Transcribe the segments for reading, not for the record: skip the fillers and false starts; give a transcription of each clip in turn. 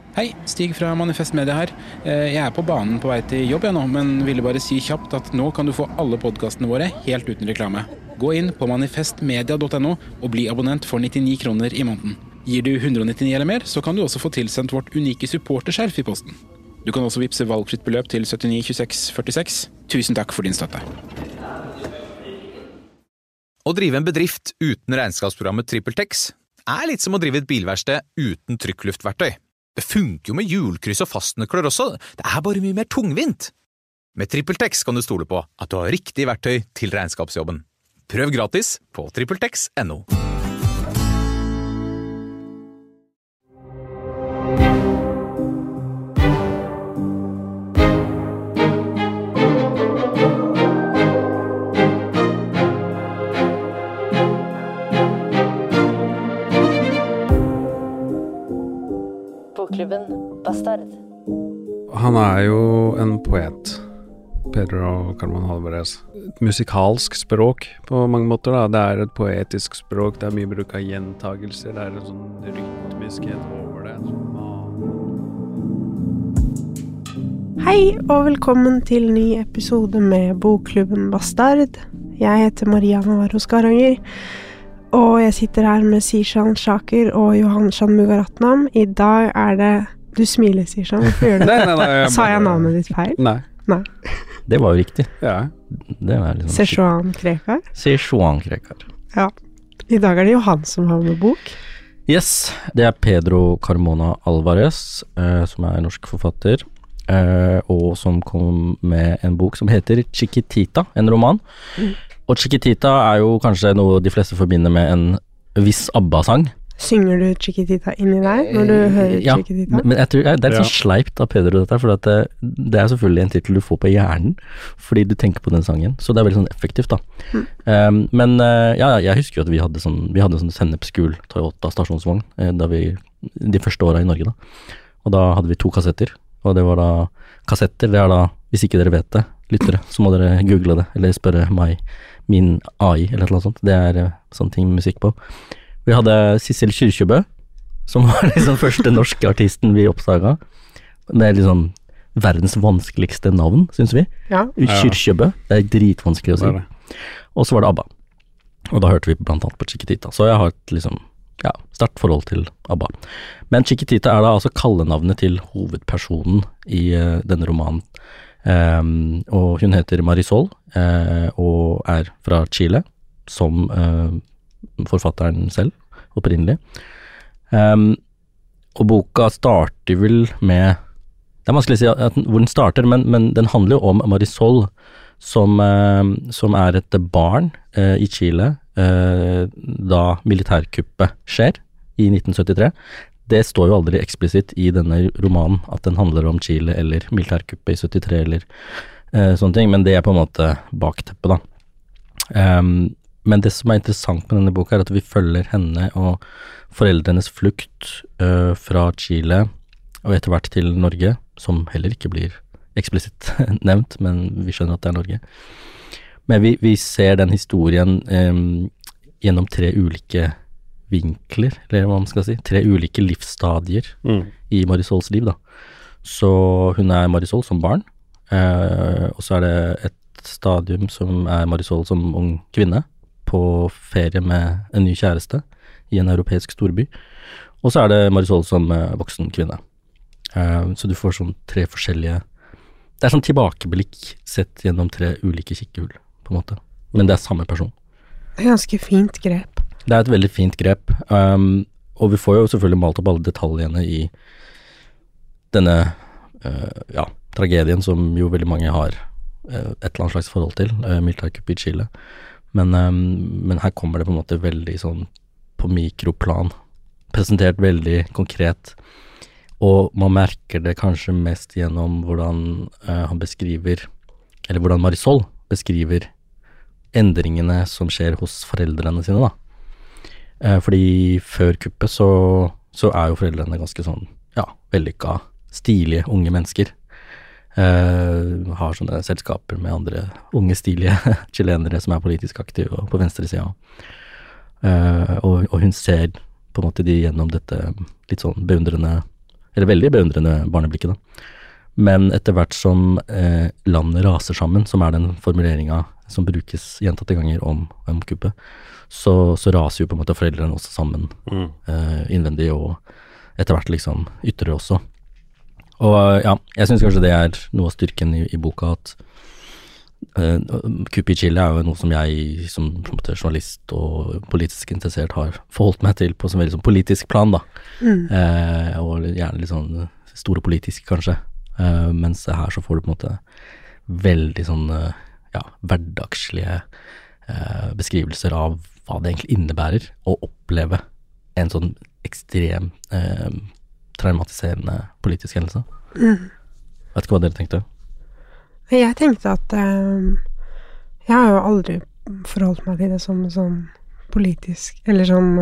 Hei, Stig fra Manifest Media her. Jeg på banen på vei til jobb nå, men ville bare si kjapt at nå kan du få alle podcastene våre helt uten reklame. Gå inn på manifestmedia.no og bli abonnent for 99 kroner i måneden. Gir du 199 eller mer, så kan du også få tilsendt vårt unike supporterskjerf i posten. Du kan også vippse valgfritt beløp til 792646. Tusen takk for din støtte. Å drive en bedrift uten regnskapsprogrammet TrippelTex litt som å drive et bilverksted uten trykkluftverktøy. Det funker jo med hjulkryss og fastnøkler også, det bare mye mer tungvint. Med TrippelTex kan du stole på at du har riktig verktøy til regnskapsjobben. Prøv gratis på trippeltex.no. Bokklubben Bastard. Han jo en poet, Pedro Carmona Álvarez. Et musikalsk språk på mange måter da. Det et poetisk språk, det mye bruk av gjentagelser, det en sånn rytmiskhet over det. Hei og velkommen til ny episode med Bokklubben Bastard. Jeg heter Maria Navarro Skaranger. Og jeg sitter her med Zishan Shaker og Johan Shanmugaratnam. I dag det... Du smiler, Zishan. Hvorfor gjør du det? Nei, Sa jeg navnet ditt feil? Nei. Det var jo riktig. Ja. Det liksom Szechuan Krekar? Szechuan Krekar. Ja. I dag det Johan som har med bok. Yes, det Pedro Carmona Álvarez, som norsk forfatter, og som kom med en bok som heter Chiquitita, en roman. Og Chiquitita jo kanskje noe de fleste forbinder med en viss ABBA-sang. Synger du Chiquitita inni deg når du hører Chiquitita? Ja, men jeg tror det sånn sleipt av Pedro dette, for at det selvfølgelig en titel du får på hjernen, fordi du tenker på den sangen, så det veldig sånn effektivt da. Men jeg husker jo at vi hadde sånn sennepsgul Toyota stasjonsvogn de første årene i Norge da. Og da hadde vi 2 kassetter, og det var da kassetter, det da, hvis ikke dere vet det, lyttere, så må dere google det, eller spørre meg, min AI, eller noe sånt. Det sånne ting musikk på. Vi hadde Sissel Kyrkjebø, som var liksom første norske artisten vi oppdaget, med liksom verdens vanskeligste navn, synes vi. Ja. Kyrkjebø, det dritvanskelig å si. Og så var det ABBA. Og da hørte vi blant annet på Chiquitita. Så jeg har et liksom, sterkt forhold til ABBA. Men Chiquitita da altså kallenavnet til hovedpersonen i denne romanen. Og hun heter Marisol og fra Chile som forfatteren selv opprinnelig og boka starter vel med det vanskelig å si hvor den starter, men den handler jo om Marisol som et barn i Chile da militærkuppet skjer i 1973. Det står jo aldri eksplisitt i denne romanen at den handler om Chile eller militærkuppet i 73 eller sånne ting, men det på en måte bakteppet da. Men det som interessant med denne boka at vi følger henne og foreldrenes flukt fra Chile og etter hvert til Norge, som heller ikke blir eksplisitt nevnt, men vi skjønner at det Norge. Men vi ser den historien gjennom 3 ulike vinkler, eller hva man skal si, 3 ulike livsstadier i Marisols liv da. Så hun Marisol som barn, og så det et stadium som Marisol som ung kvinne, på ferie med en ny kjæreste i en europeisk storby, og så det Marisol som voksen kvinne. Så du får sånn 3 forskjellige, det sånn tilbakeblikk sett gjennom 3 ulike kikkehull, på en måte, men det samme person. Det ganske fint grep. Det et veldig fint grep, og vi får jo selvfølgelig malt opp alle detaljene i denne tragedien som jo veldig mange har et eller annet slags forhold til, militærkuppet i Chile. Men her kommer det på en måte veldig sånn på mikroplan, presentert veldig konkret, og man merker det kanskje mest gjennom hvordan han beskriver, eller hvordan Marisol beskriver endringene som skjer hos foreldrene sine da. Fordi før kuppet så jo foreldrene ganske sånn, vellykka, stilige unge mennesker. Har sånne selskaper med andre unge, stilige chilenere som politisk aktive og på venstre siden. Og hun ser på en måte de gjennom dette litt sånn beundrende eller veldig beundrende barneblikket da. Men etter hvert som landet raser sammen, som den formuleringen som brukes gjentatte ganger om kuppet, så raser jo på en måte foreldrene også sammen innvendig, og etter hvert liksom ytrer også. Og ja, jeg synes kanskje det noe av styrken i boka, at kuppet i Chile jo noe som jeg som på en måte journalist og politisk interessert har forholdt meg til på en veldig sånn politisk plan da. Og gjerne litt sånn store politisk kanskje, mens her så får du på en måte veldig sånn hverdagslige beskrivelser av hva det egentlig innebærer å oppleve en sånn ekstrem traumatiserende politisk hendelse. Vet ikke hva dere tenkte? Jeg tenkte at jeg har jo aldri forholdt meg til det som sånn politisk, eller sånn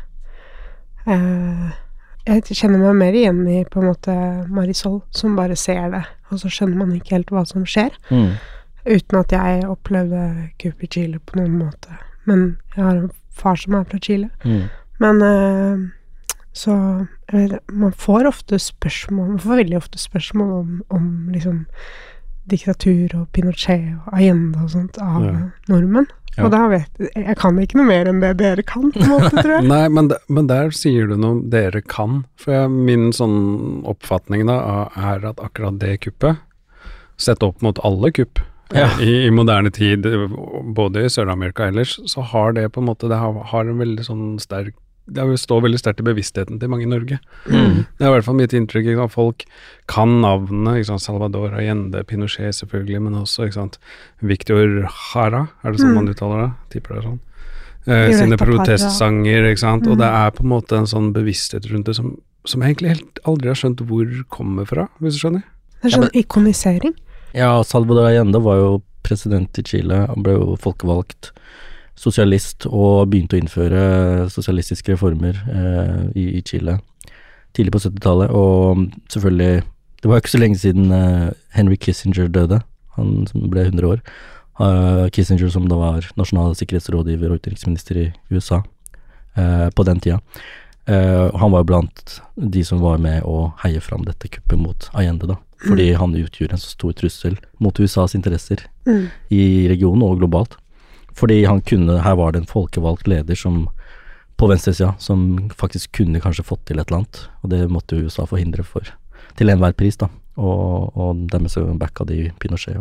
jeg kjenner meg mer igjen i på en måte Marisol, som bare ser det, og så skjønner man ikke helt hva som skjer, uten at jeg opplevde kupp i Chile på noen måte. Men jeg har en far som fra Chile. Men så man får ofte spørsmål, man får veldig ofte spørsmål om liksom diktatur og Pinochet og Allende og sånt av nordmenn. Og da jeg kan ikke noe mer enn det dere kan, på en måte, tror jeg. Nei, men der sier du noe dere kan. For min sånn oppfatning da at akkurat det kuppet, sett opp mot alle kupp i moderne tid, både i Sør-Amerika ellers, så har det på en måte, det har en veldig sånn sterk, det står veldig sterkt i bevisstheten til mange i Norge. Det i hvert fall mitt inntrykk, ikke sant? Folk kan navnene, ikke sant? Salvador Allende, Pinochet selvfølgelig, men også, ikke sant? Victor Jara, det sånn man uttaler det? Tipper det sånn. Sine protestsanger, ikke sant? Og det på en måte en sånn bevissthet rundt det som jeg egentlig helt aldri har skjønt hvor kommer fra, hvis du skjønner. Det sånn ikonisering. Ja, Salvador Allende var jo president i Chile, han ble jo folkevalgt sosialist og begynte å innføre sosialistiske reformer i Chile tidlig på 70-tallet, og selvfølgelig, det var jo ikke så lenge siden Henry Kissinger døde, han som ble 100 år, Kissinger som da var nasjonal sikkerhetsrådgiver og utenriksminister i USA på den tida. Han var jo blant de som var med å heie fram dette kuppet mot Allende da, fordi han utgjorde en så stor trussel mot USAs interesser i regionen og globalt. Fordi her var det en folkevalgt leder som, på venstresida, som faktisk kunne kanskje fått til et eller annet, og det måtte USA forhindre til enhver pris da, og dermed så backa de Pinochet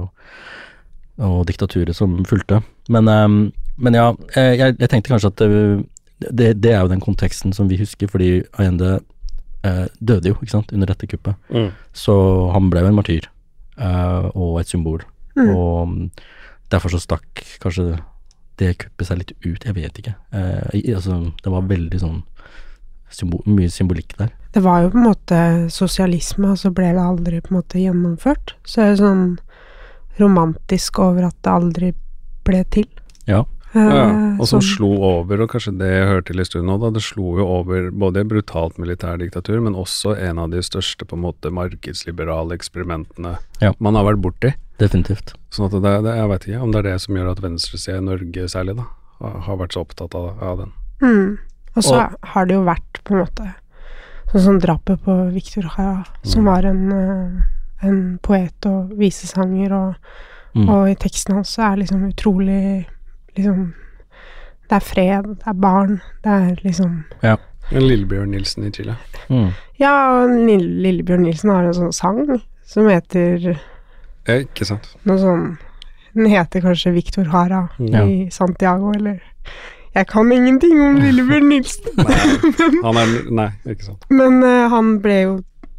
og diktaturet som fulgte. Men ja, jeg tenkte kanskje at det jo den konteksten som vi husker, fordi Allende døde jo, ikke sant, under dette kuppet. Så han ble jo en martyr, og et symbol, og derfor så stakk kanskje det kuppet seg litt ut, jeg vet ikke. Altså, det var veldig sånn mye symbolikk der. Det var jo på en måte sosialisme, og så ble det aldri på en måte gjennomført. Så det sånn romantisk over at det aldri ble til. Ja, og som slo over, og kanskje det jeg hørte til i stund nå da, det slo jo over både brutalt militærdiktatur, men også en av de største på en måte markedsliberale eksperimentene man har vært borti. Definitivt. Sånn at jeg vet ikke om det det som gjør at venstresiden i Norge særlig da, har vært så opptatt av den. Og så har det jo vært på en måte sånn som drapet på Victor Jara, som var en poet og visesanger, og i teksten hans så liksom utrolig liksom, det fred, det barn, det liksom en Lillebjørn Nilsen i Chile. Ja, og Lillebjørn Nilsen har en sånn sang som heter ikke sant. Noe sånn, den heter kanskje Victor Jara i Santiago, eller jeg kan ingenting om Lillebjørn Nilsen. Nei, ikke sant. Men han ble jo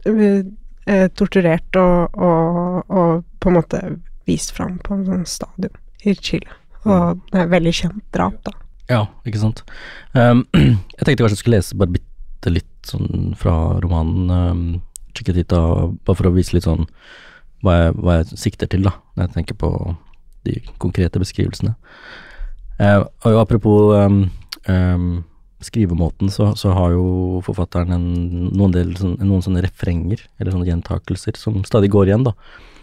torturert og på en måte vist fram på en sånn stadion i Chile. Og det veldig kjent drap da. Ja, ikke sant. Jeg tenkte kanskje jeg skulle lese bare bitte litt sånn fra romanen Chiquitita, bare for å vise litt sånn hva jeg sikter til da, når jeg tenker på de konkrete beskrivelsene. Og apropos skrivemåten, så har jo forfatteren noen sånne refrenger, eller sånne gjentakelser, som stadig går igjen da.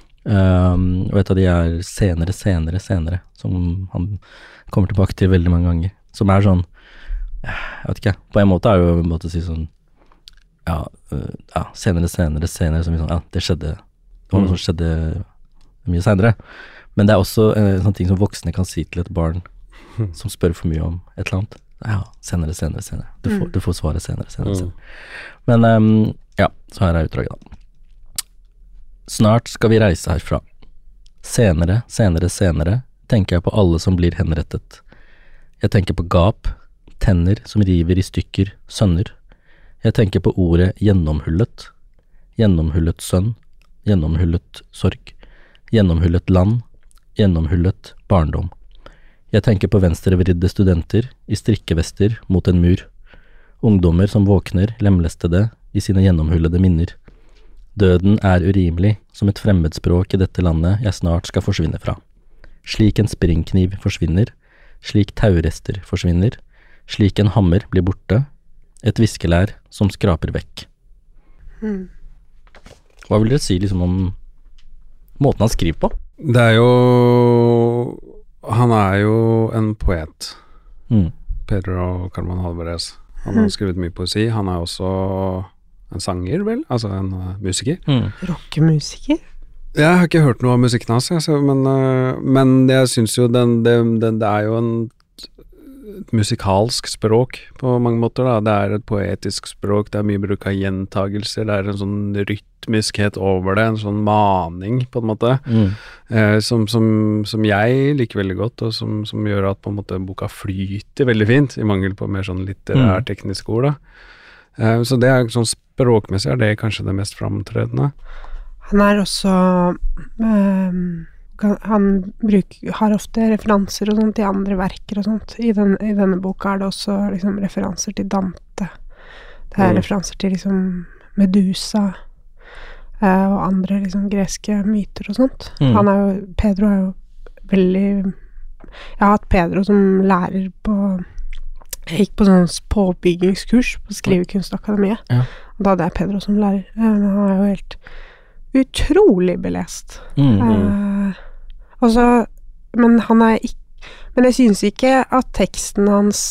Og et av de senere, som han kommer tilbake til veldig mange ganger, som sånn, jeg vet ikke, på en måte jo en måte å si sånn, senere som vi sånn, det skjedde, det var noe som skjedde mye senere. Men det også en sånn ting som voksne kan si til et barn som spør for mye om et eller annet. Senere. Du får svaret senere. Men så her utdraget da. Snart skal vi reise herfra. Senere, tenker jeg på alle som blir henrettet. Jeg tenker på gap, tenner som river i stykker, sønner. Jeg tenker på ordet gjennomhullet. Gjennomhullet sønn, gjennomhullet sorg, gjennomhullet land, gjennomhullet barndom. Jeg tenker på venstrevridde studenter i strikkevester mot en mur. Ungdommer som våkner, lemlestede i sine gjennomhullede minner. Døden urimelig som et fremmedspråk i dette landet jeg snart skal forsvinne fra. Slik en springkniv forsvinner, slik taurester forsvinner, slik en hammer blir borte, et viskelær som skraper vekk. Hva vil dere si liksom om måten han skriver på? Han jo en poet, Pedro Carmen Alvarez. Han har skrevet mye poesi. Han også en sanger, vel? Altså en musiker. Rockemusiker? Jeg har ikke hørt noe av musikken hans, men jeg synes jo det jo et musikalsk språk på mange måter da. Det et poetisk språk, det mye bruk av gjentagelser, det en sånn rytmiskhet over det, en sånn maning på en måte, som jeg liker veldig godt, og som gjør at på en måte boka flyter veldig fint, i mangel på mer sånn litterær tekniske ord da. Så det sånn språkmessig det kanskje det mest framtredende. Han også han har ofte referanser og sånt i andre verker og sånt. I denne boka det også liksom referanser til Dante. Det referanser til liksom Medusa og andre liksom greske myter og sånt. Pedro jo veldig... Jeg har hatt Pedro som lærer på... Jeg gikk på sånn påbyggingskurs på Skrivekunstakademiet. Og da hadde jeg Pedro som lærer. Men han jo helt utrolig belest. Men han ikke... Men jeg synes ikke at teksten hans...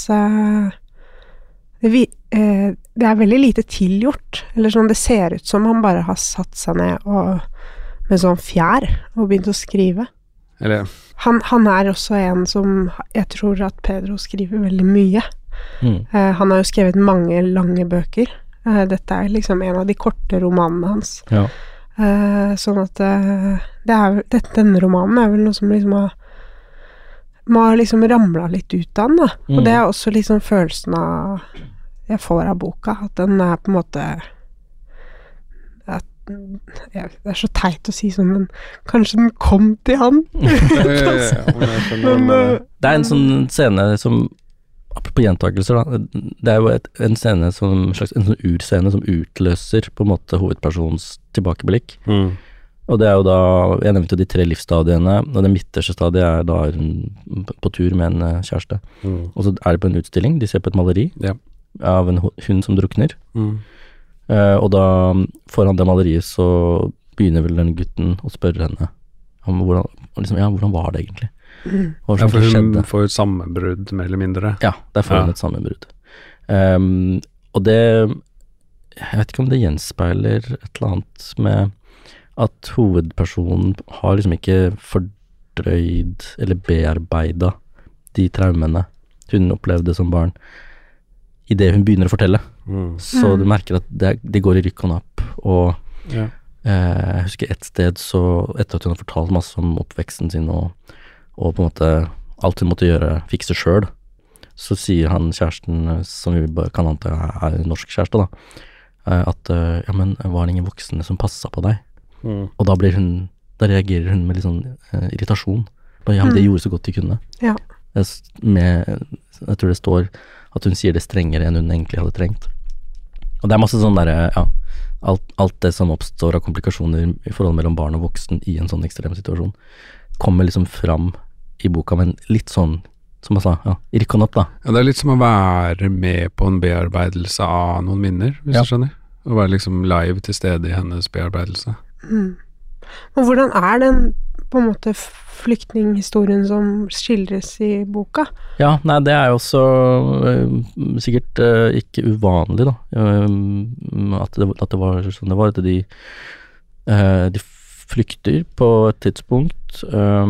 det veldig lite tilgjort. Eller sånn, det ser ut som han bare har satt seg ned med sånn fjær og begynt å skrive. Eller... Han også en som... Jeg tror at Pedro skriver veldig mye. Han har jo skrevet mange lange bøker. Dette liksom en av de korte romanene hans. Sånn at denne romanen vel noe som liksom har liksom ramlet litt ut av den da. Og det også liksom følelsen av jeg får av boka, at den på en måte det så teit å si sånn, men kanskje den kom til han. Det en sånn scene som apropos gjentagelser da, det jo en scene som en sånn urscene som utløser på en måte hovedpersonens tilbakeblikk. Og det jo da, jeg nevnte de 3 livsstadiene, og det midterste stadiet da hun på tur med en kjæreste. Og så det på en utstilling, de ser på et maleri av en hund som drukner. Og da foran det maleriet så begynner vel den gutten å spørre henne om hvordan var det egentlig? For hun får et sammenbrudd mer eller mindre. Ja, der får hun et sammenbrudd. Og det jeg vet ikke om det gjenspeiler et eller annet med at hovedpersonen har liksom ikke fordrøyd eller bearbeidet de traumene hun opplevde som barn i det hun begynner å fortelle. Så du merker at det går i rykk og napp, og jeg husker et sted så, etter at hun har fortalt masse om oppveksten sin og på en måte alt hun måtte fikse selv, så sier han kjæresten, som vi bare kan anta en norsk kjæreste da, at ja, men var det ingen voksne som passet på deg? Og da reagerer hun med litt sånn irritasjon. Ja, men det gjorde så godt de kunne. Jeg tror det står at hun sier det strengere enn hun egentlig hadde trengt. Og det masse sånn der, alt det som oppstår av komplikasjoner i forholdet mellom barn og voksen i en sånn ekstrem situasjon, kommer liksom fram i boka, men litt sånn, som jeg sa, i rykk og napp da. Ja, det litt som å være med på en bearbeidelse av noen minner, hvis du skjønner. Å være liksom live til stede i hennes bearbeidelse. Og hvordan den på en måte flyktninghistorien som skildres i boka. Ja, nei, det jo også sikkert ikke uvanlig, da. At det var sånn det var, at de flykter på et tidspunkt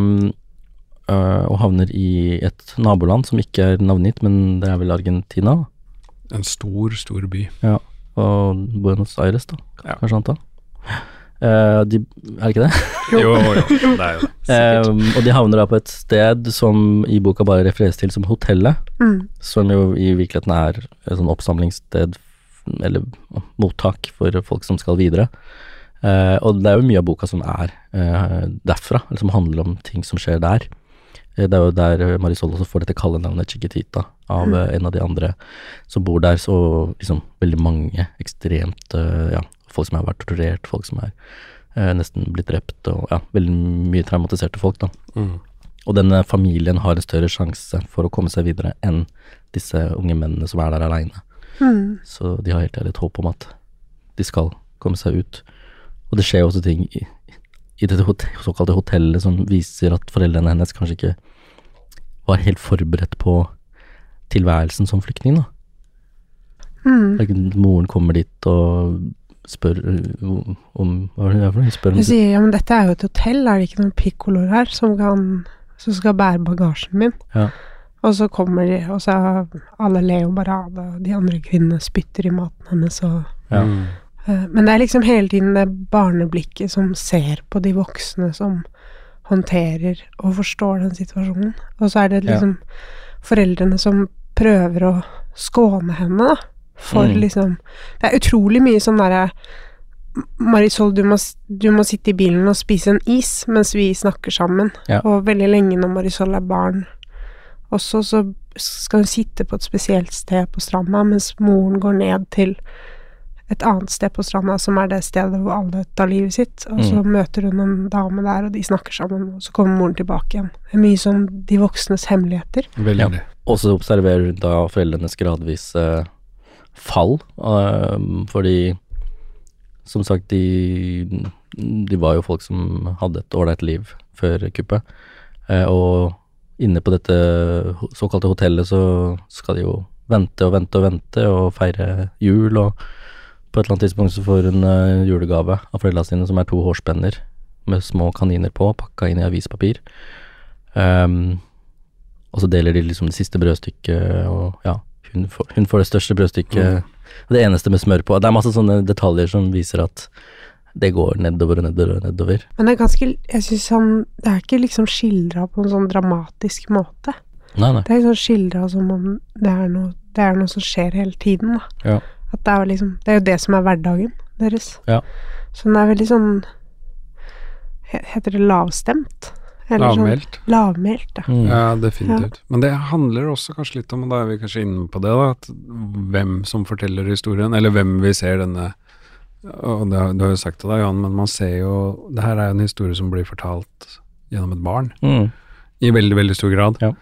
og havner i et naboland som ikke navngitt, men det vel Argentina. En stor by. Ja, og Buenos Aires da, kanskje anta. Det ikke det? Jo, det jo det. Og de havner da på et sted som i boka bare refereres til som hotellet, som jo i virkeligheten et sånn oppsamlingssted, eller mottak for folk som skal videre. Og det jo mye av boka som derfra, eller som handler om ting som skjer der. Det jo der Marisol også får dette kallenavnet Chiquitita av en av de andre som bor der, så liksom veldig mange ekstremt, folk som har vært torturert, folk som nesten blitt drept, og veldig mye traumatiserte folk da. Og denne familien har en større sjanse for å komme seg videre enn disse unge mennene som der alene. Så de har helt ærlig et håp om at de skal komme seg ut. Og det skjer også ting i dette såkalte hotellet som viser at foreldrene hennes kanskje ikke var helt forberedt på tilværelsen som flyktning da. Moren kommer dit og spør om hva det for noe? Hun sier, ja, men dette jo et hotell, det ikke noen piccoloer her som skal bære bagasjen min? Ja. Og så kommer de, og så alle ler jo bare av det, og de andre kvinnene spytter i maten hennes, og men det liksom hele tiden det barneblikket som ser på de voksne som håndterer og forstår den situasjonen. Og så det liksom foreldrene som prøver å skåne henne da, for liksom, det utrolig mye sånn der Marisol, du må sitte i bilen og spise en is mens vi snakker sammen. Og veldig lenge når Marisol barn også, så skal hun sitte på et spesielt sted på stranda, mens moren går ned til et annet sted på stranda, som det stedet hvor alle tar livet sitt, og så møter hun en dame der, og de snakker sammen, og så kommer moren tilbake igjen. Det mye sånn de voksnes hemmeligheter. Veldig. Og så observerer hun da foreldrenes gradvis fall, fordi som sagt, de var jo folk som hadde et ålreit liv før kuppet, og inne på dette såkalte hotellet så skal de jo vente og feire jul, og på et eller annet tidspunkt så får hun julegave av foreldrene sine, som 2 hårspenner med små kaniner på, pakket inn i avispapir. Og så deler de liksom det siste brødstykket, og hun får det største brødstykket, det eneste med smør på. Det masse sånne detaljer som viser at det går nedover og nedover og nedover. Men det ganske, jeg synes det ikke liksom skildret på en sånn dramatisk måte. Nei. Det liksom skildret som om det noe som skjer hele tiden da. Ja. At det liksom, det jo det som hverdagen deres. Ja. Så den veldig sånn, heter det lavstemt? Lavmælt. Sånn, lavmælt, ja. Ja, definitivt. Men det handler også kanskje litt om, og da vi kanskje inne på det da, at hvem som forteller historien, eller hvem vi ser denne, og det har jo sagt til deg, Jan, men man ser jo, det her en historie som blir fortalt gjennom et barn, i veldig, veldig stor grad. Ja.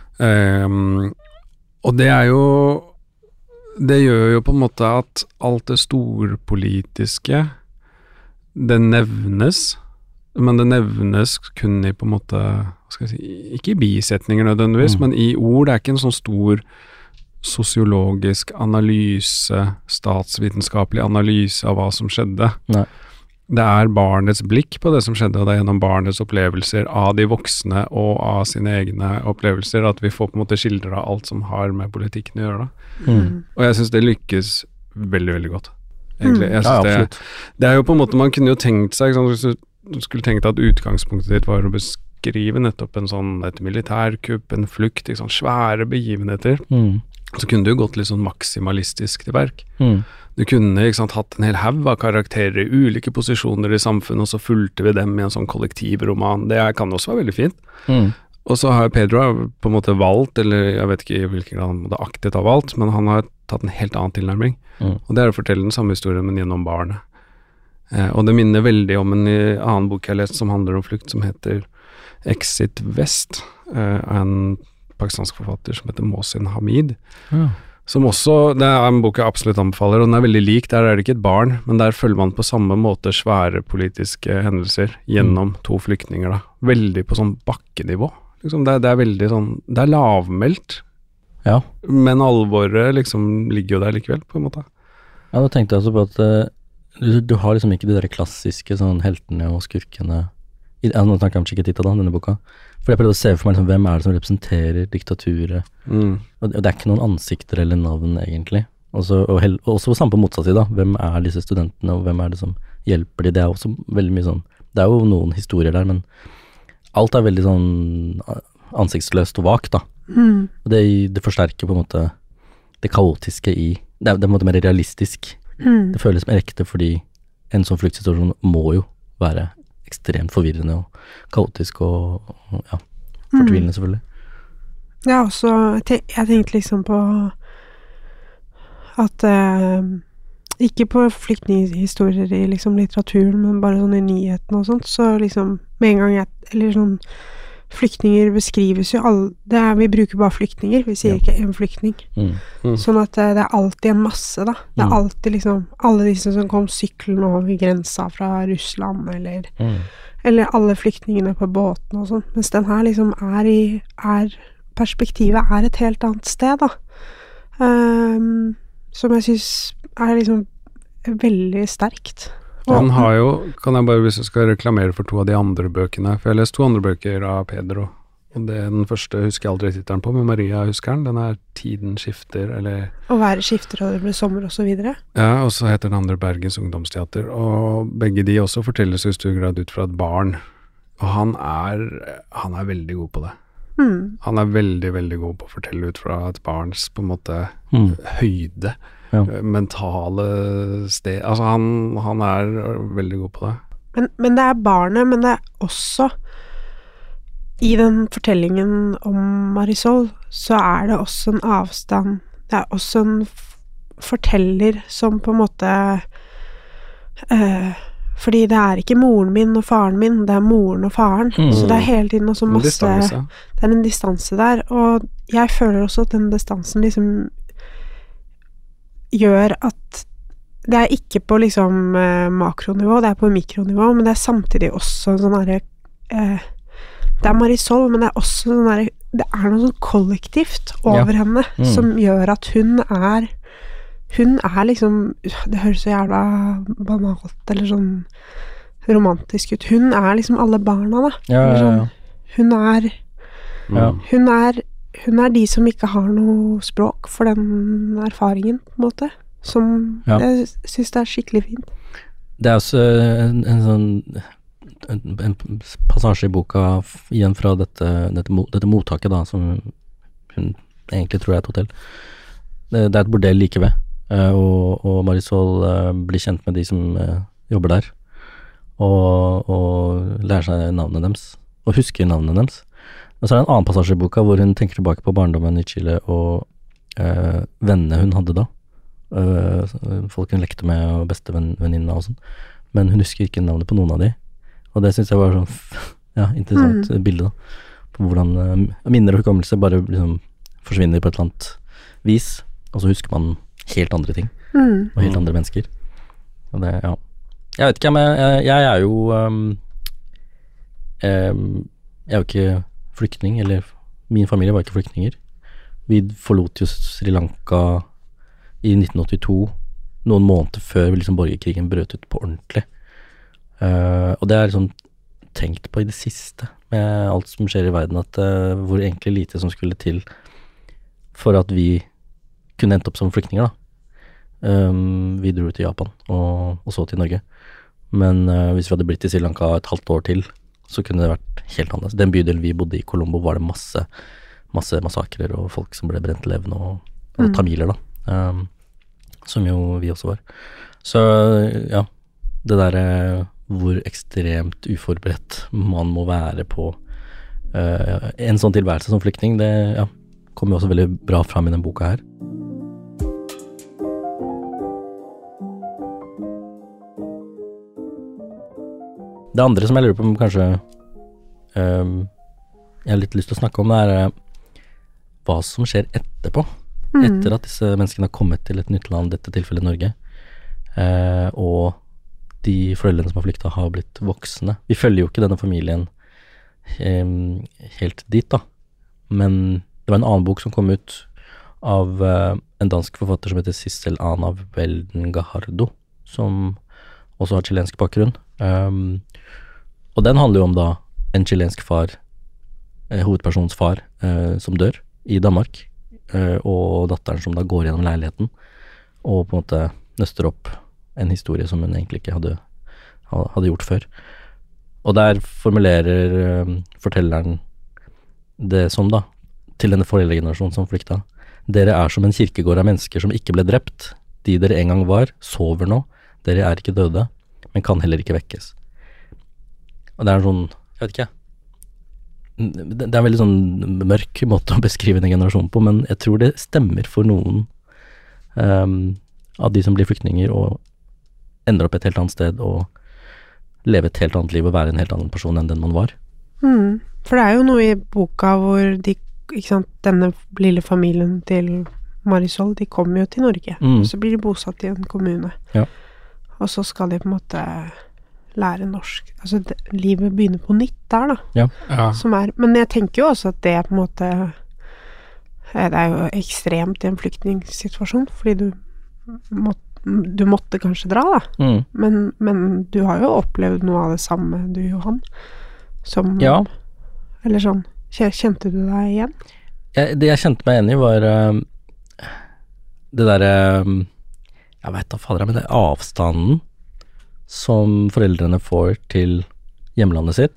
Og det jo det gjør jo på en måte at alt det storpolitiske det nevnes, men det nevnes kun i på en måte, hva skal jeg si, ikke i bisetninger nødvendigvis, men i ord. Det ikke en sånn stor sosiologisk analyse, statsvitenskapelig analyse av hva som skjedde. Nei. Det barnets blikk på det som skjedde, og det gjennom barnets opplevelser av de voksne og av sine egne opplevelser, at vi får på en måte skildret alt som har med politikken å gjøre da. Og jeg synes det lykkes veldig, veldig godt. Egentlig. Jeg synes det jo på en måte, man kunne jo tenkt seg, hvis du skulle tenkt at utgangspunktet ditt var å beskrive nettopp et militærkupp, en flukt, svære begivenheter, så kunne du gått litt sånn maksimalistisk til verk. Du kunne hatt en hel haug av karakterer i ulike posisjoner i samfunnet, og så fulgte vi dem i en sånn kollektivroman. Det kan også være veldig fint. Og så har Pedro på en måte valgt, eller jeg vet ikke i hvilken grad han aktivt har valgt, men han har tatt en helt annen tilnærming. Og det å fortelle den samme historien, men gjennom barnet. Og det minner veldig om en annen bok jeg har lest som handler om flukt, som heter Exit West, en pakistansk forfatter som heter Mohsin Hamid. Som også, det en bok jeg absolutt anbefaler, og den veldig lik, der det ikke et barn, men der følger man på samme måte svære politiske hendelser gjennom to flyktninger da. Veldig på sånn bakkenivå. Liksom det veldig sånn, det lavmælt, Ja. men alvoret liksom ligger jo der likevel, på en måte. Ja, da tenkte jeg også på at du har liksom ikke de der klassiske sånn heltene og skurkene. Nå snakker jeg om Chiquitita da, denne boka. For jeg prøvde å se for meg liksom, hvem det som representerer diktaturet. Og det ikke noen ansikter eller navn egentlig. Og også samme på motsatt side da. Hvem disse studentene, og hvem det som hjelper de? Det også veldig mye sånn, det jo noen historier der, men alt veldig sånn ansiktsløst og vagt da. Og det forsterker på en måte det kaotiske i, det på en måte mer realistisk. Det føles mer ekte fordi en sånn fluktsituasjon må jo være ekstremt forvirrende og kaotisk og ja, fortvilende selvfølgelig. Ja, også, jeg tenkte liksom på at ikke på flyktninghistorier i liksom litteraturen, men bare sånn i nyhetene og sånt, så liksom med en gang eller sånn flyktninger beskrives jo vi bruker bare flyktninger, vi sier ikke en flyktning. Sånn at det alltid en masse da. Det alltid liksom alle disse som kom sykkelen over grensa fra Russland, eller alle flyktningene på båten og sånn. Mens den her liksom perspektivet et helt annet sted da. Som jeg synes liksom veldig sterkt. Han har jo, kan jeg bare, hvis jeg skal reklamere for to av de andre bøkene, for jeg har lest to andre bøker av Pedro, og den første husker jeg aldri tittelen på, men Maria husker den, Tiden skifter, eller... Og været skifter, og det blir sommer og så videre. Ja, og så heter den andre Bergens ungdomsteater, og begge de også fortelles i stor grad ut fra et barn, og han veldig god på det. Han veldig, veldig god på å fortelle ut fra et barns, på en måte, høyde, mentale sted, altså han veldig god på det. Men det barnet, men det også i den fortellingen om Marisol, så det også en avstand, det også en forteller som på en måte fordi det ikke moren min og faren min, det moren og faren, så det hele tiden også masse, det en distanse der, og jeg føler også at den distansen liksom gjør at det ikke på liksom makronivå, det på mikronivå, men det samtidig også sånn der, det Marisol, men det også sånn der, det noe sånn kollektivt over henne, som gjør at hun liksom, det høres så jævla banalt, eller sånn romantisk ut, hun liksom alle barna da, sånn, hun de som ikke har noe språk for den erfaringen, på en måte, som jeg synes det skikkelig fint. Det også en sånn en passasje i boka igjen fra dette mottaket da, som hun egentlig tror et hotell. Det et bordell like ved, og Marisol blir kjent med de som jobber der, og lærer seg navnet deres, og husker navnet deres. Og så det en annen passasje i boka hvor hun tenker tilbake på barndommen i Chile og vennene hun hadde da. Folk hun lekte med og bestevenninna og sånn. Men hun husker ikke navnet på noen av de. Og det synes jeg var sånn interessant bilde da. På hvordan minner og hukommelse bare liksom forsvinner på et eller annet vis. Og så husker man helt andre ting. Og helt andre mennesker. Og det, jeg vet ikke, men jeg jo jeg jo ikke flyktning, eller min familie var ikke flyktninger. Vi forlot jo Sri Lanka i 1982, noen måneder før liksom borgerkrigen brøt ut på ordentlig. Og det liksom tenkt på i det siste, med alt som skjer i verden, at hvor egentlig lite som skulle til for at vi kunne endt opp som flyktninger da. Vi dro til Japan, og så til Norge. Men hvis vi hadde blitt i Sri Lanka et halvt år til, så kunne det vært helt annerledes. Den bydelen vi bodde i, Colombo, var det masse massakrer og folk som ble brent levende, og tamiler da, som jo vi også var. Så ja, det der hvor ekstremt uforberedt man må være på en sånn tilværelse som flyktning, det kommer jo også veldig bra fram i den boka her. Det andre som jeg lurer på om kanskje jeg har litt lyst til å snakke om, hva som skjer etterpå. etter at disse menneskene har kommet til et nytt land, dette tilfellet Norge, og de foreldrene som har flyktet har blitt voksne. Vi følger jo ikke denne familien helt dit da, men det var en annen bok som kom ut av en dansk forfatter som heter Sissel Ana Velden-Gajardo, som også har chilensk bakgrunn. Og den handler jo om da en chilensk far, hovedpersons far, som dør i Danmark, og datteren som da går gjennom leiligheten og på en måte nøster opp en historie som hun egentlig ikke hadde gjort før. Og der formulerer fortelleren det som da, til denne foreldregenerasjonen som flykta. Dere er som en kirkegård av mennesker som ikke ble drept. De dere en gang var, sover nå. Dere er ikke døde, men kan heller ikke vekkes. Og det er en sånn, jeg vet ikke, det er en veldig sånn mørk måte å beskrive en generasjon på, men jeg tror det stemmer for noen av de som blir flyktninger og ender opp et helt annet sted og leve et helt annet liv og være en helt annen person enn den man var. For det er jo noe i boka hvor de, ikke sant, denne lille familien til Marisol, de kommer jo til Norge, og så blir de bosatt i en kommune. Ja. Og så skal de på en måte lære norsk. Altså, livet begynner på nytt der, da. Ja. Som men jeg tenker jo også at det på en måte, det er jo ekstremt i en flyktningsituasjon, fordi du måtte kanskje dra, da. Men du har jo opplevd noe av det samme, du, Johan. Som, eller sånn, kjente du deg igjen? Det jeg kjente meg igjen i var det der, jeg vet da fader, men det er avstanden som foreldrene får til hjemlandet sitt.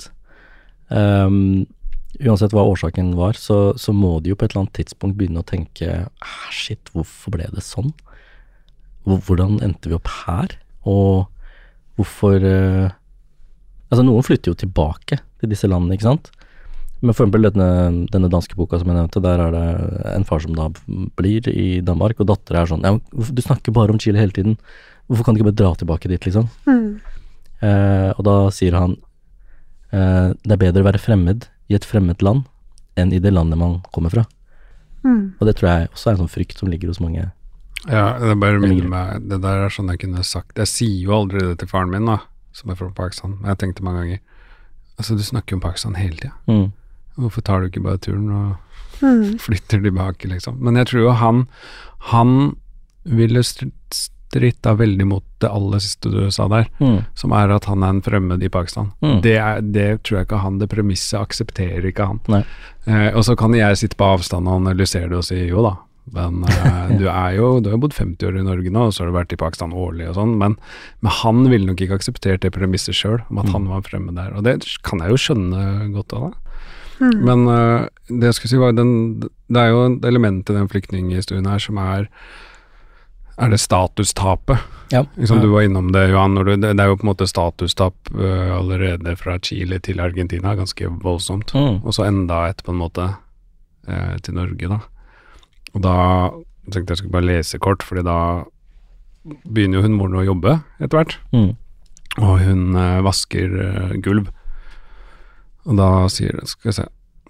Uansett hva årsaken var, så må de jo på et eller annet tidspunkt begynne å tenke, shit, hvorfor ble det sånn? Hvordan endte vi opp her? Og hvorfor altså noen flytter jo tilbake til disse landene, ikke sant? Men for eksempel denne danske boka som jeg nevnte, der er det en far som da blir i Danmark, og datter er sånn, du snakker bare om Chile hele tiden, hvorfor kan du ikke bare dra tilbake dit, liksom? Og da sier han, det er bedre å være fremmed i et fremmed land enn i det landet man kommer fra. Og det tror jeg også er en sånn frykt som ligger hos mange. Ja, det bare minner meg, det der er sånn jeg kunne sagt, jeg sier jo aldri det til faren min da, som er fra Pakistan, men jeg tenkte mange ganger, altså du snakker jo om Pakistan hele tiden. Hvorfor tar du ikke bare turen og flytter tilbake, liksom? Men jeg tror jo han ville stritta veldig mot det aller siste du sa der, som er at han er en fremmed i Pakistan. Det tror jeg ikke han, det premisset aksepterer ikke han. Og så kan jeg sitte på avstand og analysere det og si, jo da, men du har jo bodd 50 år i Norge nå, og så har du vært i Pakistan årlig og sånn, men han ville nok ikke akseptert det premisset selv, om at han var fremmed der, og det kan jeg jo skjønne godt av det. Men det jeg skulle si var, det er jo et element i den flyktninghistorien her som er det statustapet. Liksom du var innom det, Johan, det er jo på en måte statustap allerede fra Chile til Argentina, ganske voldsomt, og så enda et på en måte til Norge da. Og da tenkte jeg skulle bare lese kort, fordi da begynner jo hun moren å jobbe etter hvert, og hun vasker gulv. Og da sier det, skal jeg se,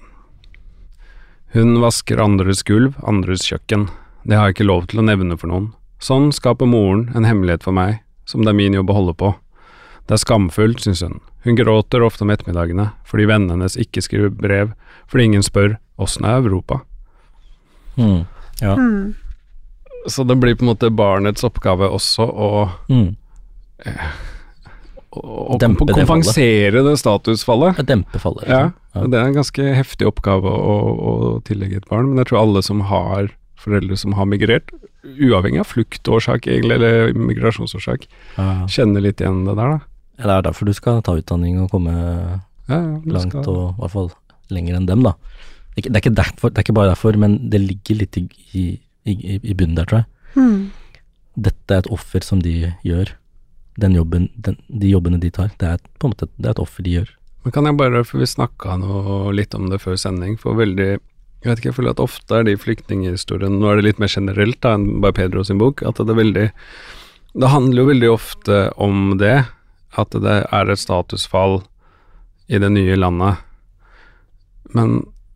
hun vasker andres gulv, andres kjøkken. Det har jeg ikke lov til å nevne for noen. Sånn skaper moren en hemmelighet for meg, som det er min jobb å holde på. Det er skamfullt, synes hun. Hun gråter ofte om ettermiddagene, fordi vennene hennes ikke skriver brev, fordi ingen spør, hvordan er Europa? Så det blir på en måte barnets oppgave også å kompensere det statusfallet. Dempe fallet. Ja, det er en ganske heftig oppgave å tillegge et barn, men jeg tror alle som har foreldre som har migrert, uavhengig av fluktårsak egentlig, eller migrasjonsårsak, kjenner litt igjen det der da. Ja, det er derfor du skal ta utdanning og komme langt, og i hvert fall lenger enn dem da. Det er ikke bare derfor, men det ligger litt i bunnen der, tror jeg. Dette er et offer som de gjør. De jobbene de tar, det er på en måte det er et offer de gjør. Men kan jeg bare, for vi snakket litt om det før sending, for veldig, jeg vet ikke, jeg føler at ofte er de flyktninghistoriene, nå er det litt mer generelt da, enn bare Pedro sin bok, at det handler jo veldig ofte om det, at det er et statusfall i det nye landet, men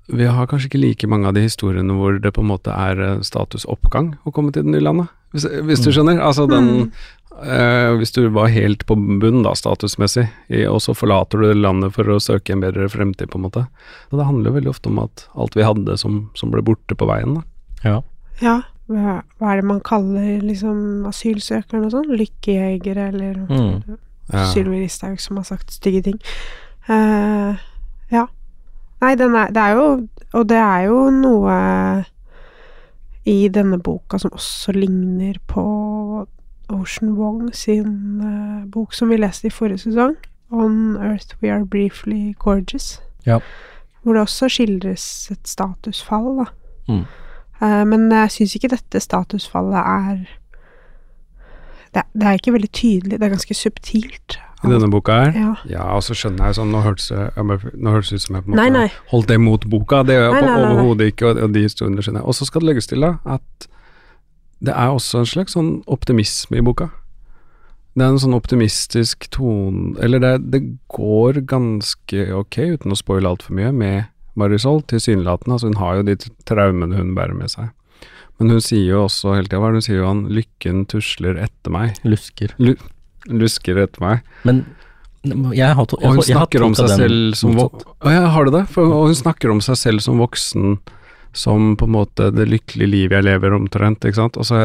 vi har kanskje ikke like mange av de historiene hvor det på en måte statusoppgang å komme til det nye landet, hvis du skjønner. Altså hvis du var helt på bunn da, statusmessig, og så forlater du landet for å søke en bedre fremtid på en måte. Og det handler jo veldig ofte om at alt vi hadde som ble borte på veien da. Ja, hva det man kaller liksom asylsøkerne og sånn? Lykkejegere eller Sylvi Listhaug som har sagt stygge ting. Ja. Nei, det er jo noe i denne boka som også ligner på Ocean Wong sin bok som vi leste i forrige sesong, On Earth We Are Briefly Gorgeous, hvor det også skildres et statusfall da. Men jeg synes ikke dette statusfallet det er ikke veldig tydelig, det er ganske subtilt. I denne boka her? Ja, og så skjønner jeg sånn, nå høres det ut som jeg på en måte holdt det mot boka, det gjør jeg på overhodet ikke, og de historiene skjønner jeg. Og så skal det legges til da, at det er også en slags sånn optimisme i boka. Det er en sånn optimistisk tone, eller det går ganske ok, uten å spoile alt for mye, med Marisol tilsynelatende, altså hun har jo de traumene hun bærer med seg. Men hun sier jo også hele tiden, hun sier jo lykken tusler etter meg. Lusker etter meg. Men og hun snakker om seg selv som har du det? Og hun snakker om seg selv som voksen, som på en måte det lykkelige livet jeg lever omtrent, ikke sant? Og så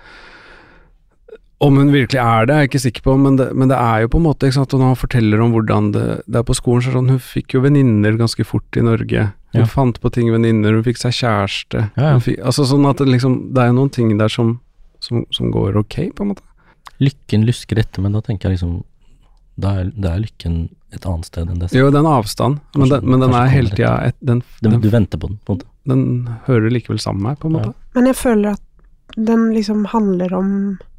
om hun virkelig det er jeg ikke sikker på, men det er jo på en måte, ikke sant? Og når han forteller om hvordan det på skolen, så sånn, hun fikk jo venninner ganske fort i Norge. Hun fant på ting venninner, hun fikk seg kjæreste. Altså sånn at det er noen ting der som går ok, på en måte. Lykken lusker etter, men da tenker jeg liksom, da er lykken et annet sted enn det. Jo, den avstand, men den er hele tiden, du venter på den, på en måte. Den hører likevel sammen med meg, på en måte. Men jeg føler at den liksom handler om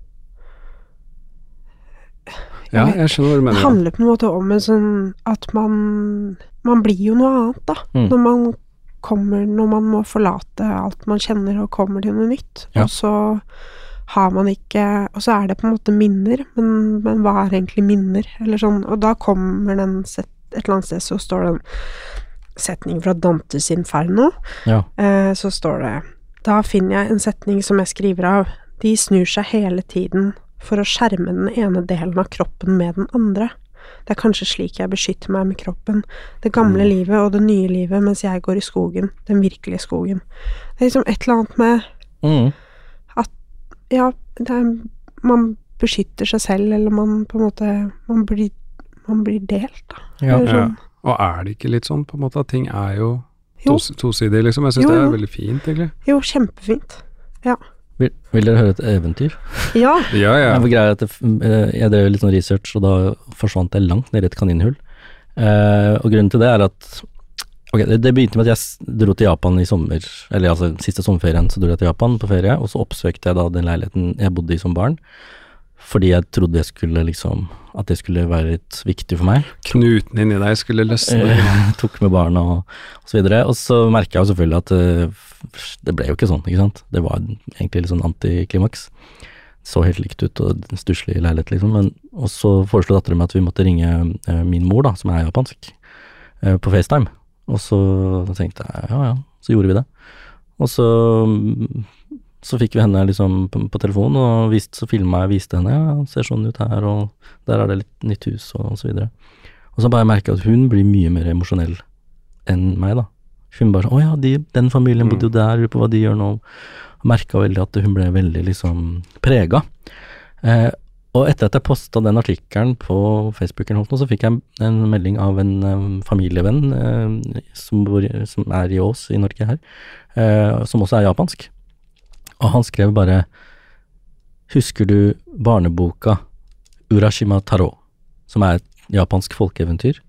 jeg skjønner hva du mener. Det handler på en måte om en sånn at man blir jo noe annet da, når man må forlate alt man kjenner og kommer til noe nytt, og så har man ikke, og så det på en måte minner, men hva egentlig minner, eller sånn, og da kommer den et eller annet sted, så står det en setning fra Dantes Inferno, så står det, da finner jeg en setning som jeg skriver av, de snur seg hele tiden for å skjerme den ene delen av kroppen med den andre. Det kanskje slik jeg beskytter meg med kroppen. Det gamle livet og det nye livet mens jeg går i skogen, den virkelige skogen. Det liksom et eller annet med at man beskytter seg selv, eller man på en måte man blir delt da. Sånn. Og det ikke litt sånn på en måte at ting jo tosidig liksom? Jeg synes det veldig fint egentlig. Jo, kjempefint. Vil dere høre et eventyr? Ja. Jeg drev litt sånn research, og da forsvant jeg langt ned i et kaninhull. Og grunnen til det at det begynte med at jeg dro til Japan i sommer, eller altså siste sommerferien, så dro jeg til Japan på ferie, og så oppsøkte jeg da den leiligheten jeg bodde i som barn, fordi jeg trodde at det skulle være litt viktig for meg. Knuten inni deg skulle løsne. Tok med barna og så videre, og så merket jeg jo selvfølgelig at det ble jo ikke sånn, ikke sant? Det var egentlig litt sånn antiklimaks. Så helt likt ut og stusslig leilighet liksom, og så foreslo datteren meg at vi måtte ringe min mor da, som japansk, på FaceTime. Og så tenkte jeg, så gjorde vi det. Og så fikk vi henne liksom på telefon, og så filmet jeg, viste henne, ser sånn ut her, og der det litt nytt hus, og så videre. Og så bare merket jeg at hun blir mye mer emosjonell enn meg da. Hun bare sånn, den familien bodde jo der, lurer på hva de gjør nå. Og merket veldig at hun ble veldig liksom preget. Og etter at jeg postet den artikkelen på Facebooken, så fikk jeg en melding av en familievenn som i Ås i Norge her, som også japansk. Og han skrev bare, husker du barneboka Urashima Taro, som et japansk folkeeventyr?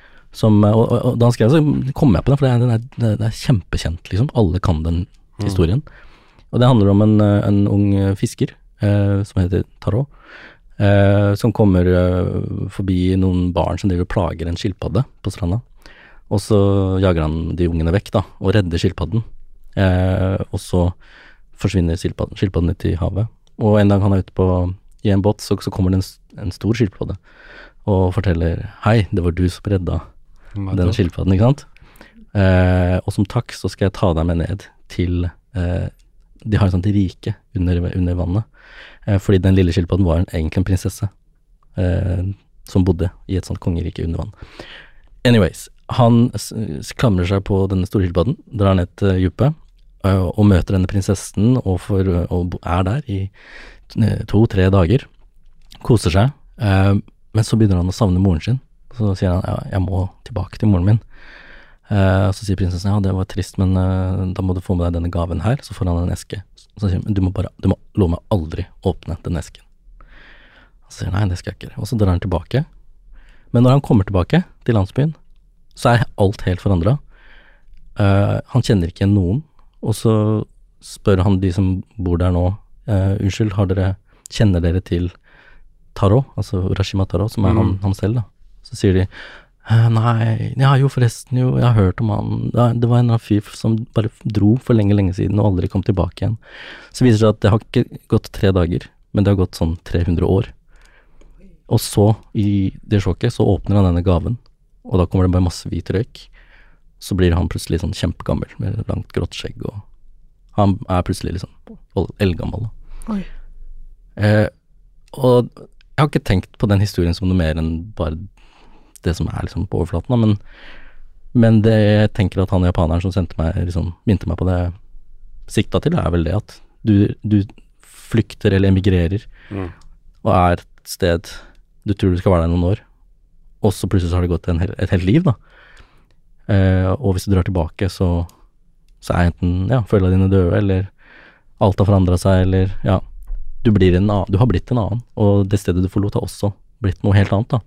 Og da han skrev, så kom jeg på det, for det kjempekjent, liksom. Alle kan den historien. Og det handler om en ung fisker, som heter Taro, som kommer forbi noen barn som driver og plager en skilpadde på stranda. Og så jager han de ungene vekk da, og redder skilpadden. Og så forsvinner skilpadden ut i havet. Og en dag han ute i en båt, så kommer det en stor skilpadde og forteller, hei, det var du som redda den skilpadden, ikke sant? Og som takk så skal jeg ta deg med ned til de har en sånt rike under vannet, fordi den lille skilpadden var egentlig en prinsesse som bodde i et sånt kongerike under vann. Anyways, han klamrer seg på denne store skilpadden, drar ned til dypet og møter denne prinsessen og der i 2-3 dager, koser seg, men så begynner han å savne moren sin. Så sier han, ja, jeg må tilbake til moren min. Så sier prinsessen, ja, det var trist, men da må du få med deg denne gaven her. Så får han en eske. Så sier han, du må love meg aldri åpne den esken. Så sier han, nei, det skal jeg ikke. Og så drar han tilbake. Men når han kommer tilbake til landsbyen, så alt helt forandret. Han kjenner ikke igjen noen. Og så spør han de som bor der nå, unnskyld, kjenner dere til Taro, altså Urashima Taro, som han selv da. Så sier de, nei, ja jo forresten jo, jeg har hørt om han, det var en av fyr som bare dro for lenge siden og aldri kom tilbake igjen. Så viser det seg at det har ikke gått 3 dager, men det har gått sånn 300 år. Og så, i det sjokket, så åpner han denne gaven, og da kommer det bare masse hvit røyk. Så blir han plutselig sånn kjempegammel, med langt grått skjegg, og han plutselig liksom eldgammel. Oi. Og jeg har ikke tenkt på den historien som noe mer enn bare det som liksom på overflaten, men det jeg tenker at han japaneren som sendte meg, liksom, minte meg på det sikta til, vel det at du flykter eller emigrerer, og et sted du tror du skal være der noen år, og så plutselig så har det gått et helt liv da. Og hvis du drar tilbake, så enten, ja, føler dine døde, eller alt har forandret seg, eller, ja, du har blitt en annen, og det stedet du forlot har også blitt noe helt annet da.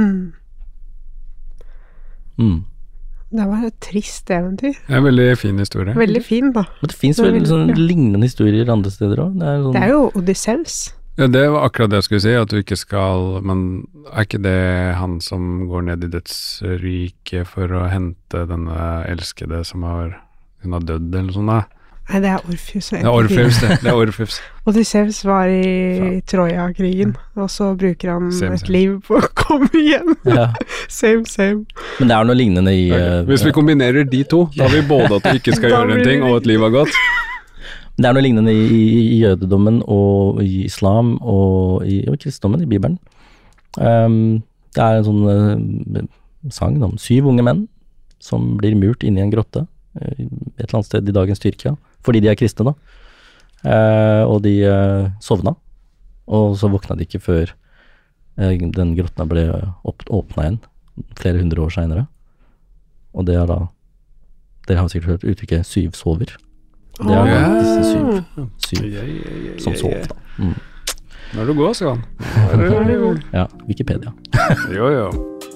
Det var et trist eventyr. Det er en veldig fin historie. Veldig fin da. Men det finnes vel sånn lignende historier andre steder også. Det er jo Odysseus. Ja, det var akkurat det jeg skulle si, at du ikke skal, men ikke det han som går ned i dødsriket for å hente denne elskede som hun har dødd eller noe sånt da? Nei, det er Orpheus. Det er Orpheus. Odysseus var i Troja-krigen, og så bruker han et liv på å komme hjem. Ja. Same. Men det er noe lignende i... Hvis vi kombinerer de to, da har vi både at du ikke skal gjøre en ting, og et liv har gått. Det er noe lignende i jødedommen, og i islam, og i kristendommen, i Bibelen. Det er en sånn sang om 7 unge menn som blir murt inne i en grotte, et eller annet sted i dagens Tyrkia, fordi de er kristne da, og de sovna, og så våkna de ikke før den grotten ble åpnet igjen flere 100 år senere, og det er da, dere har sikkert hørt uttrykket 7 sover, det er da disse 7 som sov da. Nå er du god, Svan. Ja, Wikipedia. Jo.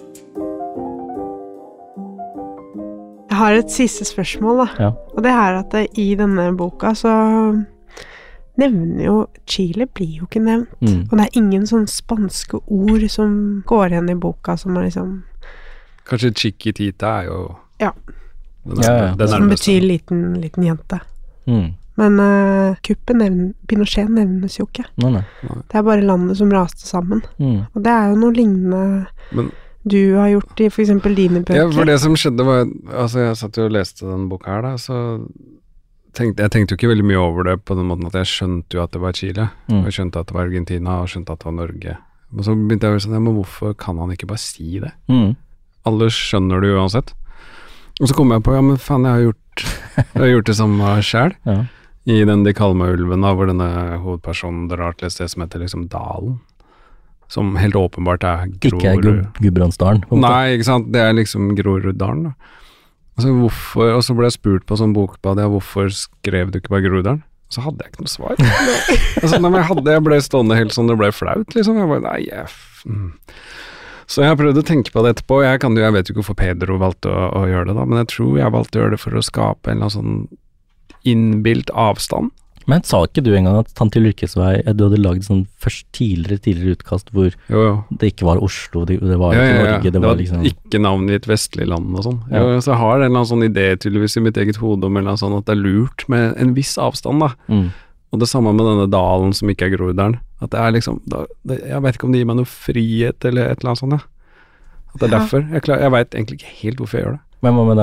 Jeg har et siste spørsmål da, Ja. og det er at i denne boka så nevner jo Chile blir jo ikke nevnt, og det er ingen sånne spanske ord som går igjen i boka som er liksom... Kanskje Chiquitita er jo... Ja. Den som betyr liten jente. Men Pinochet nevnes jo ikke. Nei. Det er bare landet som raste sammen. Og det er jo noe lignende du har gjort i for eksempel dine bøker. Ja, for det som skjedde var, altså jeg satt jo og leste den boka her da, så jeg tenkte jo ikke veldig mye over det på den måten at jeg skjønte jo at det var Chile, og jeg skjønte at det var Argentina, og skjønte at det var Norge. Og så begynte jeg å si, ja, men hvorfor kan han ikke bare si det? Alle skjønner det uansett. Og så kom jeg på, ja, men faen, jeg har gjort det samme selv. Ja. I den De Kalma-ulven, hvor denne hovedpersonen drar til et sted som heter liksom Dalen, som helt åpenbart er Ikke er Gudbrandsdalen. Nei, ikke sant, det er liksom Groruddalen da. Og så ble jeg spurt på sånn bokbad, ja, hvorfor skrev du ikke bare Groruddalen? Så hadde jeg ikke noe svar. Jeg ble stående helt sånn, det ble flaut liksom, jeg bare, Så jeg har prøvd å tenke på det etterpå, jeg vet jo ikke hvorfor Pedro valgte å gjøre det da, men jeg tror jeg valgte å gjøre det for å skape en eller annen sånn innbilt avstand. Men sa ikke du en gang at Tante Ulrikkes vei, du hadde laget sånn først tidligere utkast hvor det ikke var Oslo, det var ikke Norge, det var liksom... ikke navn i et vestlig land og sånn. Så jeg har en eller annen sånn idé tydeligvis i mitt eget hode om en eller annen sånn at det er lurt med en viss avstand da. Og det samme med denne dalen som ikke er Groruddalen, at det er liksom, jeg vet ikke om det gir meg noe frihet eller et eller annet sånt, ja. At det er derfor, jeg vet egentlig ikke helt hvorfor jeg gjør det. Men hva med deg, Maria?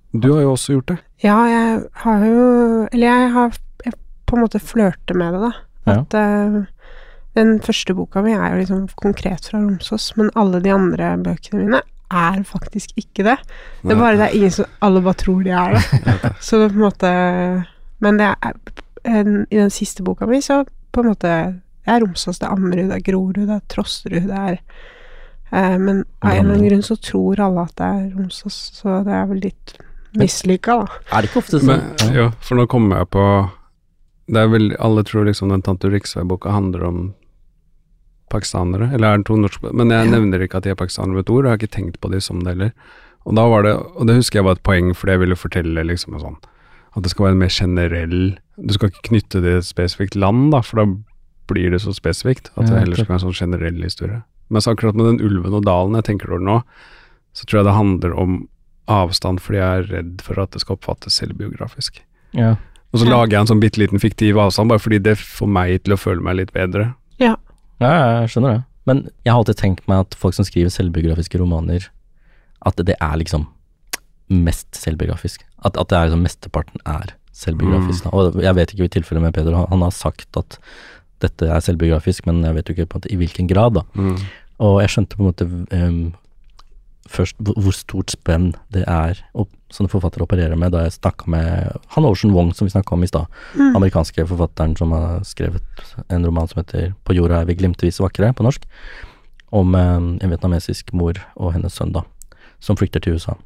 Du har jo også gjort det. Ja, jeg har på en måte flørtet med det da. At den første boka mi er jo liksom konkret fra Romsås, men alle de andre bøkene mine er faktisk ikke det. Det er bare det er ingen som, alle bare tror de er det. Så det på en måte, men det i den siste boka mi, så på en måte, det er Romsås, det er Ammerud, det er Grorud, det er Trosterud, det er, men av en eller annen grunn så tror alle at det er Romsås, så det er vel litt mislykka da. Er det ikke ofte sånn? Men, ja, for nå kommer jeg på, det er vel, alle tror liksom den Tante Riksvei-boka handler om pakistanere, eller er det 2 norske, men jeg nevner ikke at de er pakistanere med et ord, og jeg har ikke tenkt på de som det heller. Og da var det, og det husker jeg var et poeng, fordi jeg ville fortelle liksom en sånn, at det skal være en mer generell, du skal ikke knytte det til et spesifikt land da, for da blir det så spesifikt, at det heller skal være en sånn generell historie. Men så akkurat med den ulven og dalen jeg tenker over nå, så tror jeg det handler om avstand, fordi jeg er redd for at det skal oppfattes selvbiografisk. Ja. Og så lager jeg en sånn bitteliten fiktiv avstand, bare fordi det får meg til å føle meg litt bedre. Ja. Ja, jeg skjønner det. Men jeg har alltid tenkt meg at folk som skriver selvbiografiske romaner, at det er liksom mest selvbiografisk. At det er liksom mesteparten er selvbiografisk. Da. Og jeg vet ikke i tilfelle med Pedro, han har sagt at dette er selvbiografisk, men jeg vet jo ikke på en måte i hvilken grad da. Og jeg skjønte på en måte først hvor stort spenn det er og sånne forfattere opererer med da jeg snakket med han Ocean Wong som vi snakket om i sted, amerikanske forfatteren som har skrevet en roman som heter På jorda er vi glimtvis vakre på norsk, om en vietnamesisk mor og hennes sønn da, som flykter til USA.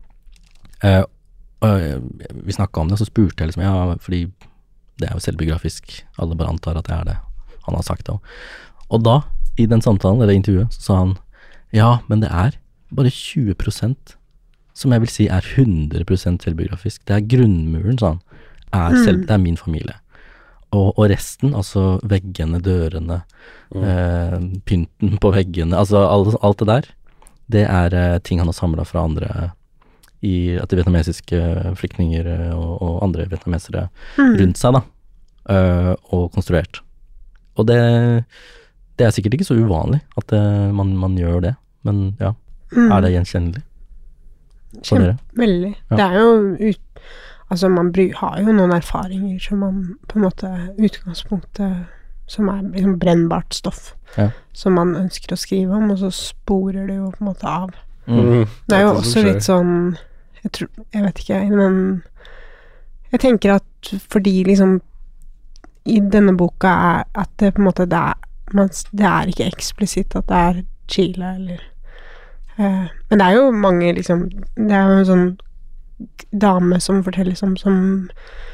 Vi snakket om det, så spurte jeg liksom, ja, fordi det er jo selvbiografisk, alle bare antar at det er det, han har sagt det. Og da, i den samtalen, eller intervjuet, så sa han, ja, men det er bare 20% som jeg vil si er 100% selvbiografisk. Det er grunnmuren, sa han. Det er min familie. Og resten, altså veggene, dørene, pynten på veggene, altså alt det der, det er ting han har samlet fra andre etter vietnamesiske flyktninger og andre vietnamesere rundt seg da, og konstruert. Og det er sikkert ikke så uvanlig at man gjør det, men ja. Er det gjenkjennelig? Veldig. Ja. Det er jo altså man har jo noen erfaringer som man på en måte utgangspunktet som er liksom brennbart stoff som man ønsker å skrive om, og så sporer det jo på en måte av. Det er jo også litt sånn jeg vet ikke, men jeg tenker at fordi liksom i denne boka er at det på en måte det er ikke eksplisitt at det er Chile eller men det er jo mange liksom, det er jo en sånn dame som forteller som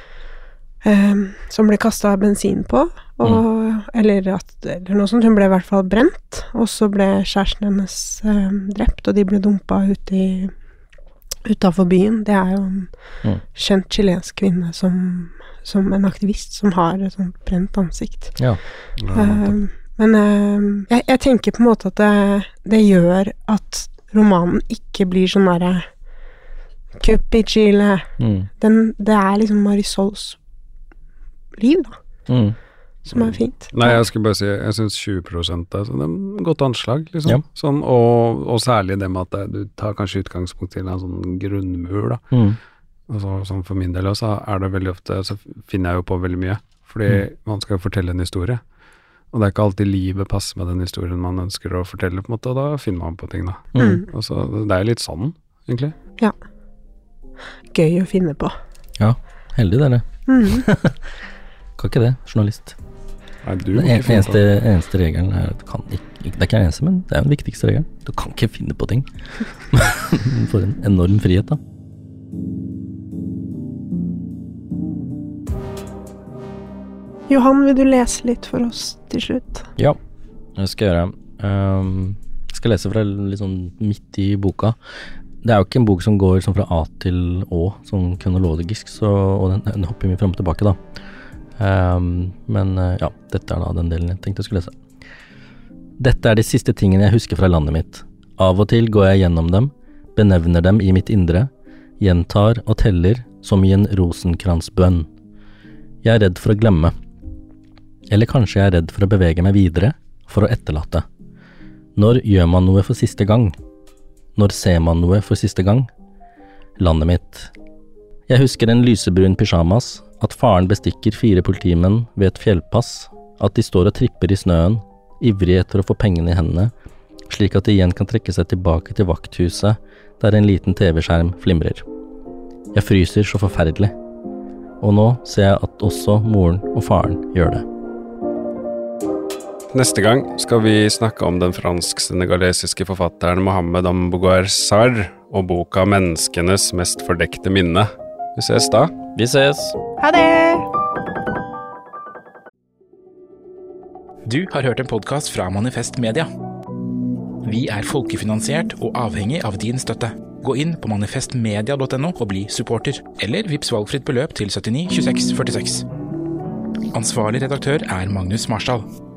ble kastet bensin på eller noe sånt, hun ble i hvert fall brent og så ble kjæresten hennes drept og de ble dumpet utenfor byen. Det er jo en kjent chilensk kvinne som en aktivist som har et sånt brent ansikt men jeg tenker på en måte at det gjør at romanen ikke blir sånn der kupp i Chile. Det er liksom Marisols liv da, som er fint. Nei, jeg skulle bare si, jeg synes 20% er sånn et godt anslag, liksom. Sånn, og særlig det med at du tar kanskje utgangspunkt til en sånn grunnmur, da. Altså, sånn for min del også er det veldig ofte, så finner jeg jo på veldig mye, fordi man skal jo fortelle en historie. Og det er ikke alltid livet passer med den historien man ønsker å fortelle, på en måte, og da finner man på ting da. Og så, det er litt sånn, egentlig. Ja. Gøy å finne på. Ja, heldig dere. Kan ikke det, journalist. Nei, du den eneste regelen er at du kan ikke, det er ikke den eneste, men det er den viktigste regelen. Du kan ikke finne på ting. For en enorm frihet da. Johan, vil du lese litt for oss til slutt? Ja, det skal jeg gjøre. Jeg skal lese fra litt sånn midt i boka. Det er jo ikke en bok som går sånn fra A til Å, sånn kronologisk, og den hopper mye frem og tilbake da. Men ja, dette er da den delen jeg tenkte jeg skulle lese. Dette er de siste tingene jeg husker fra landet mitt. Av og til går jeg gjennom dem, benevner dem i mitt indre, gjentar og teller som i en rosenkransbønn. Jeg er redd for å glemme. Eller kanskje jeg er redd for å bevege meg videre, for å etterlate. Når gjør man noe for siste gang? Når ser man noe for siste gang? Landet mitt. Jeg husker en lysebrun pyjamas, at faren bestikker 4 politimenn ved et fjellpass, at de står og tripper i snøen, ivrige etter å få pengene i hendene, slik at de igjen kan trekke seg tilbake til vakthuset, der en liten TV-skjerm flimrer. Jeg fryser så forferdelig. Og nå ser jeg at også moren og faren gjør det. Neste gang skal vi snakke om den fransk-senegalesiske forfatteren Mohamed Mbougar Sarr og boka Menneskenes mest fordekte minne. Vi ses da. Vi ses! Ha det! Du har hørt en podcast fra Manifest Media. Vi er folkefinansiert og avhengig av din støtte. Gå inn på manifestmedia.no og bli supporter, eller vips valgfritt beløp til 79 26 46. Ansvarlig redaktør er Magnus Marsdal.